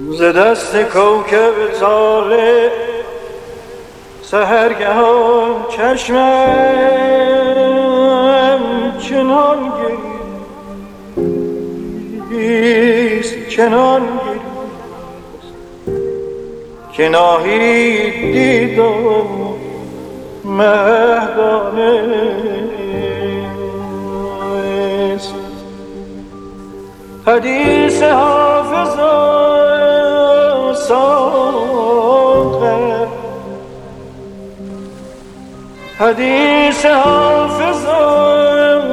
ز دست کوکب طالع سحرگهان چشمم چنان گریست چنان گریست که ناهید دیدم مهدانست. حدیث حافظان ساغر حدیث حافظان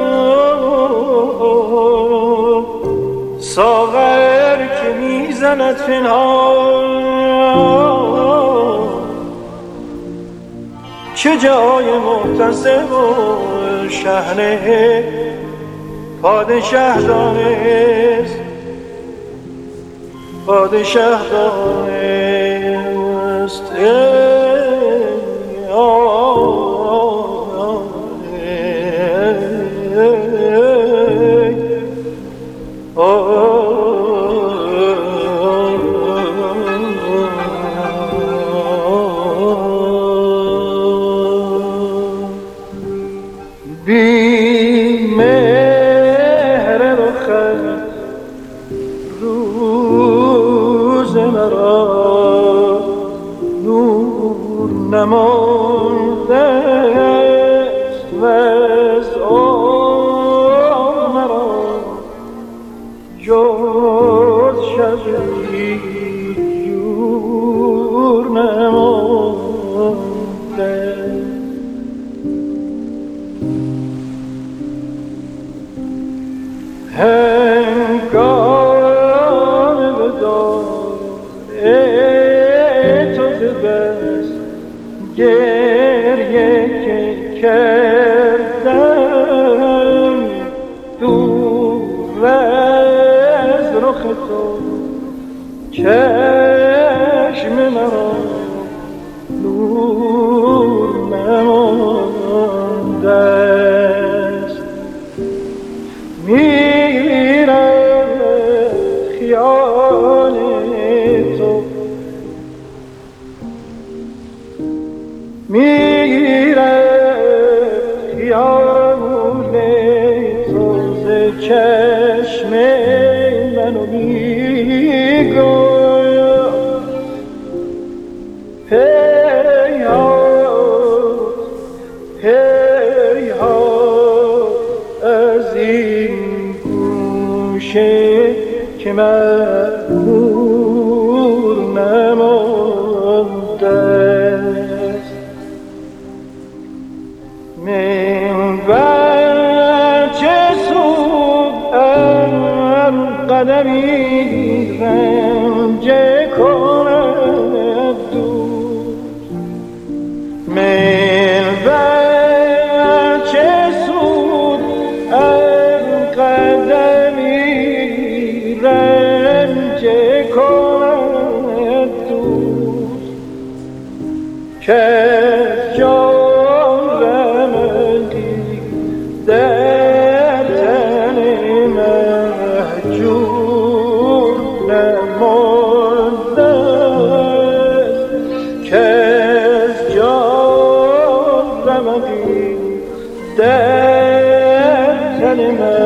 ساغر که میزند پنهان چه جای محتسب و شهنه پادشه دانست پادشه دانست. که مأمور نمانده است. من بچه سود قدمی رنج کند دوست. من بچه سود قدمی رنج کند دوست که جان رمندی در تن مهجور نمانده که جان رمندی در تن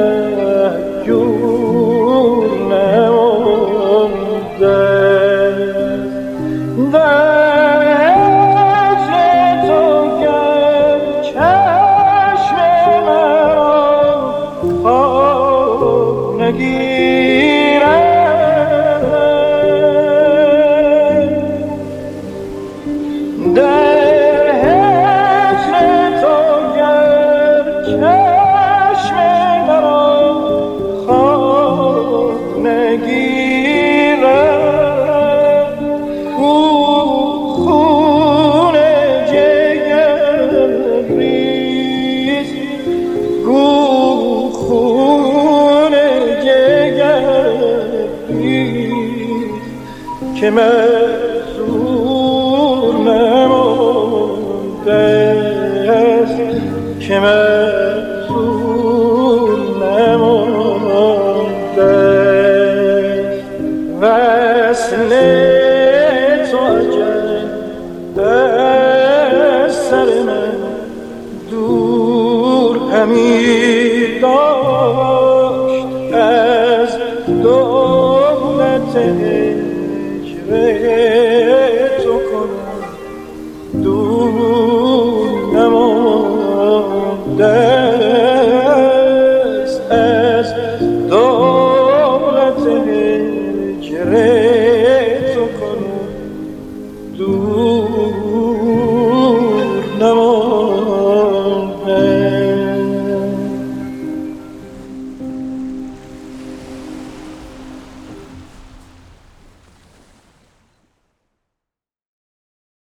مهجور نمانده. که مزور نمانده است که مزور نمانده است. وصل تو اگر از سر من دور همی داشت، از دولت هجر تو کنم دور نمانده.